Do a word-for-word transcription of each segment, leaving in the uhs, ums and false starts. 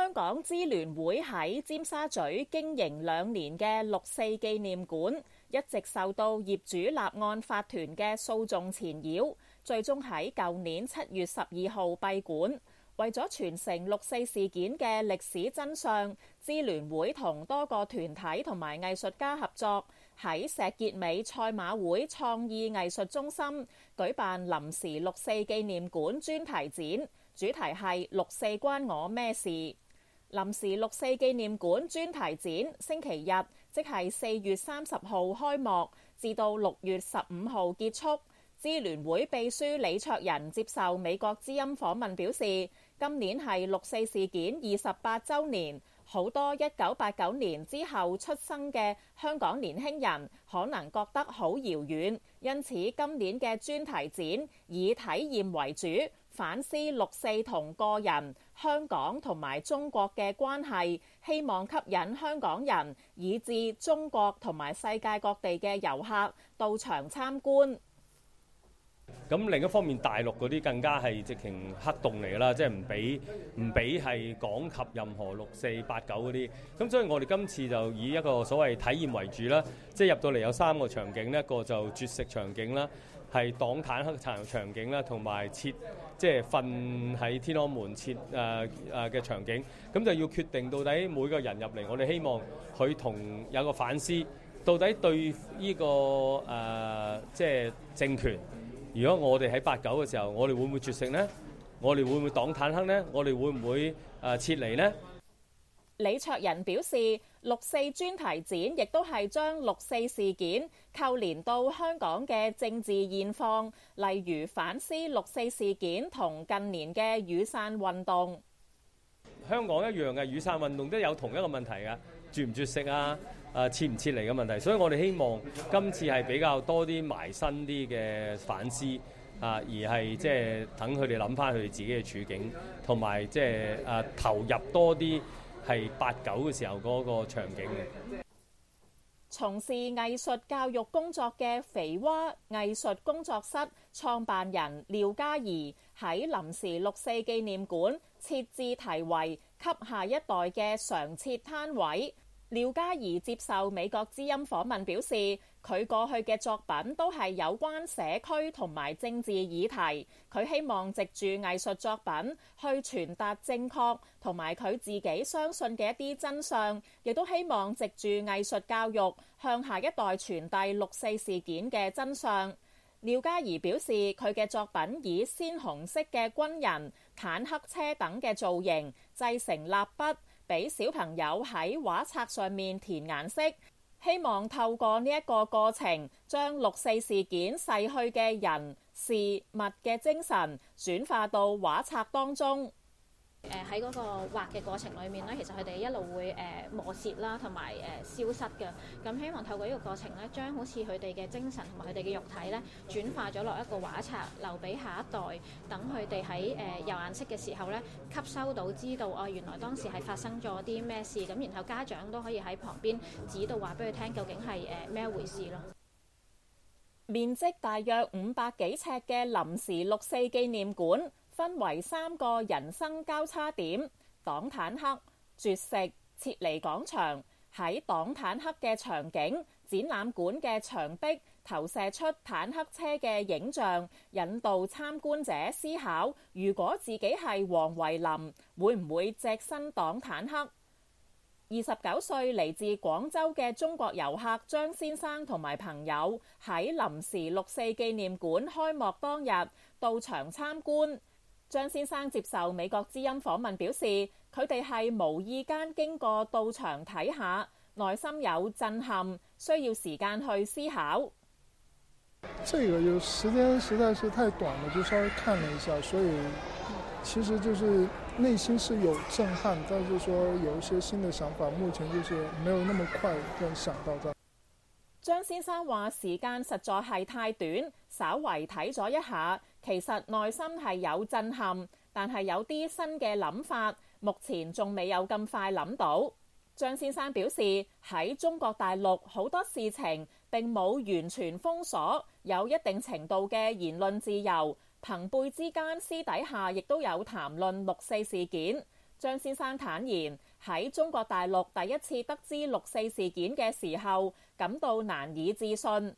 香港支聯會喺尖沙咀經營兩年嘅六四紀念館，一直受到業主立案法團嘅訴訟纏繞，最終喺舊年七月十二號閉館。為咗傳承六四事件嘅歷史真相，支聯會同多個團體同埋藝術家合作，喺石硤尾賽馬會創意藝術中心舉辦臨時六四紀念館專題展，主題係六四關我咩事。臨時六四紀念館專題展星期日，即係四月三十號開幕，至到六月十五號結束。支聯會秘書李卓人接受美國之音訪問表示，今年係六四事件二十八週年，好多一九八九年之後出生嘅香港年輕人可能覺得好遙遠，因此今年嘅專題展以體驗為主，反思六四同個人、香港同埋中國嘅關係，希望吸引香港人以至中國同埋世界各地嘅遊客到場參觀。 咁另一方面，大陸嗰啲更加係直情黑洞嚟啦，即係唔俾唔俾係講及任何六四八九嗰啲。咁所以我哋今次就以一個所謂體驗為主啦，即係入到嚟有三個場景，一個就絕食場景啦，係擋坦克場場景啦，同埋設即係瞓喺天安門設誒誒嘅場景。咁就要決定到底每個人入嚟，我哋希望佢同有個反思，到底對呢個誒即係政權。如果我哋喺八九嘅時候，我哋會唔會絕食呢？我哋會唔會擋坦克呢？我哋會唔會誒撤離呢？ 李卓人表示，六四專題展亦都係將六四事件扣連到香港嘅政治現況，例如反思六四事件同近年嘅雨傘運動。 香港一樣嘅雨傘運動都有同一個問題嘅，絕唔絕食啊？誒撤唔撤離嘅問題，所以我哋希望今次係比較多啲埋身啲嘅反思啊，而係即係等佢哋諗翻佢哋自己嘅處境，同埋即係誒投入多啲係八九嘅時候嗰個場景嘅。 從事藝術教育工作嘅肥蛙藝術工作室創辦人廖嘉怡喺臨時六四紀念館設置題為「給下一代」嘅常設攤位。廖嘉怡接受美國之音訪問表示，佢過去嘅作品都係有關社區同埋政治議題，佢希望藉住藝術作品去傳達正確同埋佢自己相信嘅一啲真相，亦都希望藉住藝術教育向下一代傳遞六四事件嘅真相。廖嘉怡表示，佢嘅作品以鮮紅色嘅軍人、坦克車等嘅造型製成蠟筆，俾小朋友喺畫冊上面填顏色，希望透過呢一個過程，將六四事件逝去嘅人事物嘅精神轉化到畫冊當中。 誒喺嗰個畫嘅過程裏面咧，其實佢哋一路會誒、呃、磨蝕啦，同埋誒消失嘅。咁希望透過呢個過程咧，將好似佢哋嘅精神同埋佢哋嘅肉體咧，轉化咗落一個畫冊，留俾下一代，等佢哋喺誒有顏色嘅時候咧，吸收到知道哦，原來當時係發生咗啲咩事。咁然後家長都可以喺旁邊指導話俾佢聽，究竟係誒咩回事咯。 面積大約五百幾尺嘅臨時六四紀念館，分為三個人生交叉點：擋坦克、絕食、撤離廣場。喺擋坦克嘅場景，展覽館嘅牆壁投射出坦克車嘅影像，引導參觀者思考：如果自己係黃維林，會唔會隻身擋坦克？二十九歲嚟自廣州嘅中國遊客張先生同埋朋友喺臨時六四紀念館開幕當日到場參觀。張先生接受美國之音訪問表示，佢哋係無意間經過到場睇下，內心有震撼，需要時間去思考。 這個就時間實在是太短了，就稍微看了一下，所以其實就是內心是有震撼，但是說有一些新的想法，目前就是沒有那麼快就想到這。 張先生話時間實在係太短，稍為睇咗一下，其實內心係有震撼，但係有啲新嘅諗法，目前仲未有咁快諗到。張先生表示，喺中國大陸好多事情並冇完全封鎖，有一定程度嘅言論自由，朋輩之間私底下亦都有談論六四事件。 張先生坦言，喺中國大陸第一次得知六四事件嘅時候，感到難以置信。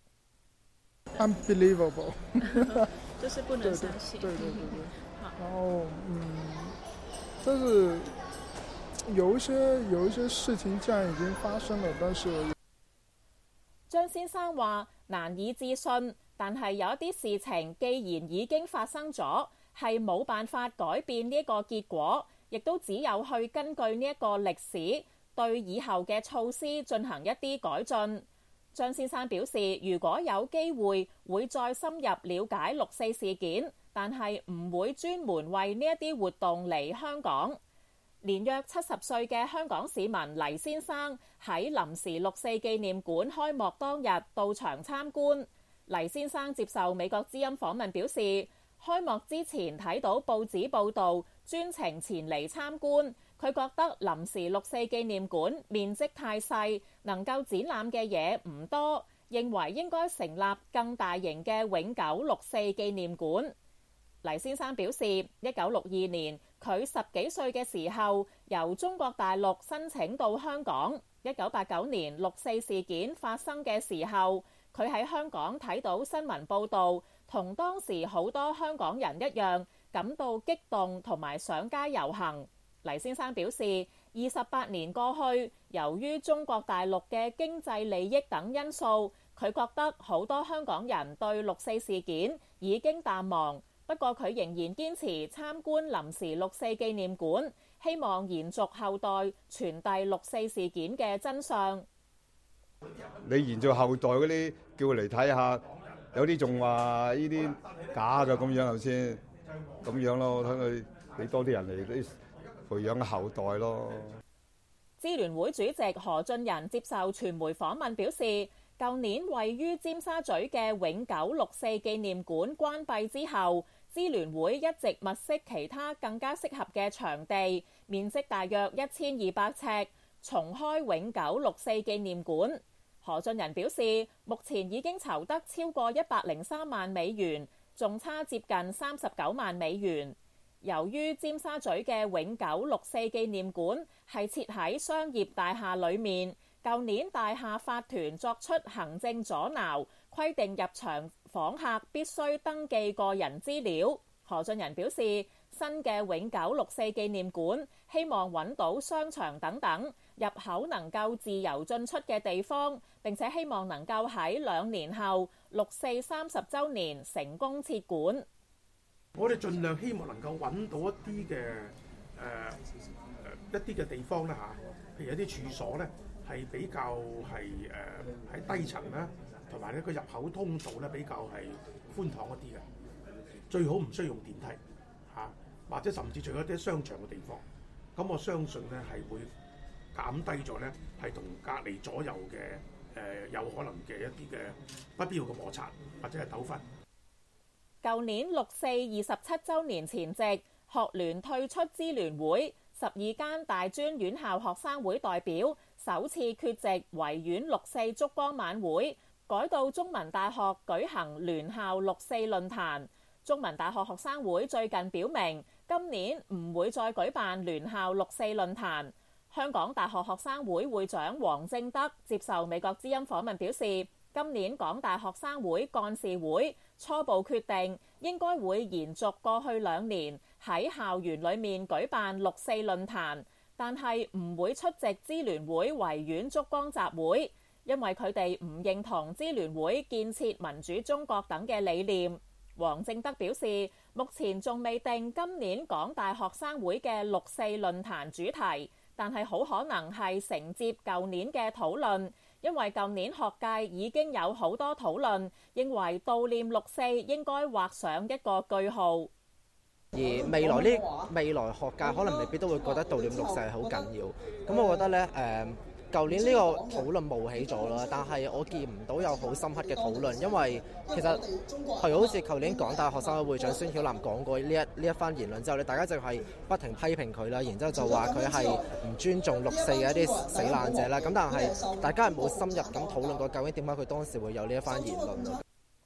Unbelievable， 就是不能相信。 對對對對對。然後，嗯，但是有一些有一些事情既然已經發生了，但是張先生話難以置信，但係有一啲事情既然已經發生咗，係冇辦法改變呢一個結果，亦都只有去根據呢一個歷史對以後嘅措施進行一啲改進。張先生表示，如果有機會會再深入了解六四事件，但係唔會專門為呢一啲活動嚟香港。年約七十歲嘅香港市民黎先生喺臨時六四紀念館開幕當日到場參觀。黎先生接受美國之音訪問表示，開幕之前睇到報紙報導，專程前嚟參觀。佢覺得臨時六四紀念館面積太細，能夠展覽嘅嘢唔多，認為應該成立更大型嘅永久六四紀念館。黎先生表示，一九六二年佢十幾歲嘅時候，由中國大陸申請到香港。一九八九年六四事件發生嘅時候，佢喺香港睇到新聞報導，同當時好多香港人一樣，感到激動同埋上街遊行。黎先生表示，二十八年過去，由於中國大陸嘅經濟利益等因素，佢覺得好多香港人對六四事件已經淡忘。不過佢仍然堅持參觀臨時六四紀念館，希望延續後代傳遞六四事件嘅真相。 你延續後代嗰啲叫佢嚟睇下，有啲仲話呢啲假嘅咁樣頭先，咁樣咯，睇佢俾多啲人嚟啲培養後代咯。 支聯會主席何俊仁接受傳媒訪問表示，舊年位於尖沙咀嘅永久六四紀念館關閉之後，支聯會一直物色其他更加適合嘅場地，面積大約一千二百尺，重開永久六四紀念館。何俊仁表示，目前已經籌得超過一百零三萬美元，仲差接近三十九萬美元。由於尖沙咀嘅永久六四紀念館係設喺商業大廈裡面，舊年大廈法團作出行政阻撓，規定入場訪客必須登記個人資料。何俊仁表示，新嘅永久六四紀念館希望揾到商場等等入口能夠自由進出嘅地方，並且希望能夠喺兩年後六四三十週年成功設館。 我哋盡量希望能夠揾到一啲嘅誒一啲嘅地方咧嚇，譬如一啲處所咧係比較係誒喺低層啦，同埋呢個入口通道咧比較係寬敞一啲嘅，最好唔需要用電梯嚇，或者甚至除咗一啲商場嘅地方。咁我相信咧係會減低咗咧係同隔離左右嘅誒、呃、有可能嘅一啲嘅不必要嘅摩擦或者係糾紛。 舊年六四二十七週年前夕，學聯退出支聯會，十二間大專院校學生會代表首次缺席維園六四燭光晚會，改到中文大學舉行聯校六四論壇。中文大學學生會最近表明，今年唔會再舉辦聯校六四論壇。香港大學學生會會長黃正德接受美國之音訪問表示，今年港大學生會幹事會初步決定，應該會延續過去兩年喺校園裡面舉辦六四論壇，但係唔會出席支聯會維園燭光集會，因為佢哋唔認同支聯會建設民主中國等嘅理念。黃正德表示，目前仲未定今年港大學生會嘅六四論壇主題，但係好可能係承接舊年嘅討論。因為舊年學界已經有好多討論，認為悼念六四應該畫上一個句號。 而未來呢，未來學界可能未必都會覺得悼念六四係好緊要。咁我覺得呢，誒，舊年呢個討論冒起咗啦，但係我見唔到有好深刻嘅討論，因為其實係好似舊年港大學生會會長孫曉南講過呢一呢一番言論之後咧，大家就係不停批評佢啦，然之後就話佢係唔尊重六四嘅一啲死難者啦。咁但係大家係冇深入咁討論過究竟點解佢當時會有呢一番言論。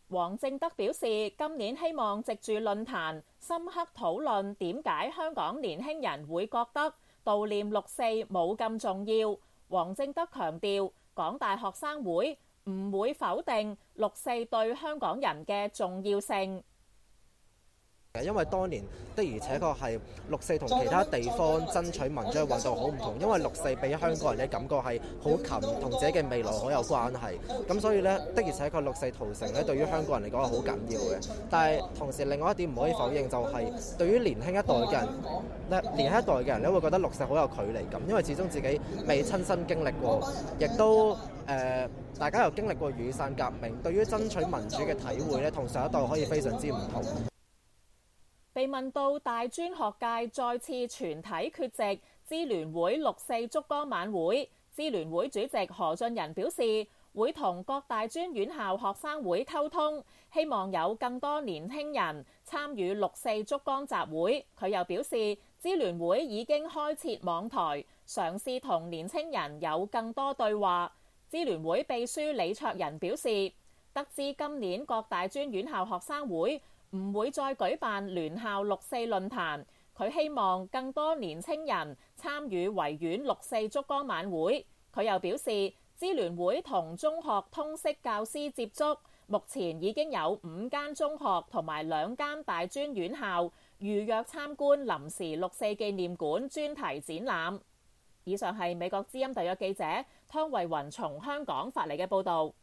黃正德表示，今年希望藉住論壇深刻討論點解香港年輕人會覺得悼念六四冇咁重要。黃正德強調，港大學生會唔會否定六四對香港人嘅重要性。 因為當年的而且確係六四同其他地方爭取民主嘅運動好唔同，因為六四俾香港人嘅感覺係好近，同自己嘅未來好有關係。咁所以呢，的而且確六四屠城咧對於香港人嚟講係好緊要嘅。但係同時另外一點唔可以否認就係對於年輕一代嘅人咧，年輕一代嘅人咧會覺得六四好有距離感，因為始終自己未親身經歷過，亦都誒、呃、大家又經歷過雨傘革命，對於爭取民主嘅體會咧，同上一代可以非常之唔同。 被問到大專學界再次全體缺席支聯會六四燭光晚會，支聯會主席何俊仁表示會同各大專院校學生會溝通，希望有更多年輕人參與六四燭光集會。佢又表示支聯會已經開設網台，嘗試同年輕人有更多對話。支聯會秘書李卓人表示，得知今年各大專院校學生會唔會再舉辦聯校六四論壇，佢希望更多年青人參與維園六四燭光晚會。佢又表示，支聯會同中學通識教師接觸，目前已經有五間中學同埋兩間大專院校預約參觀臨時六四紀念館專題展覽。以上係美國之音特約記者湯慧雲從香港發嚟嘅報導。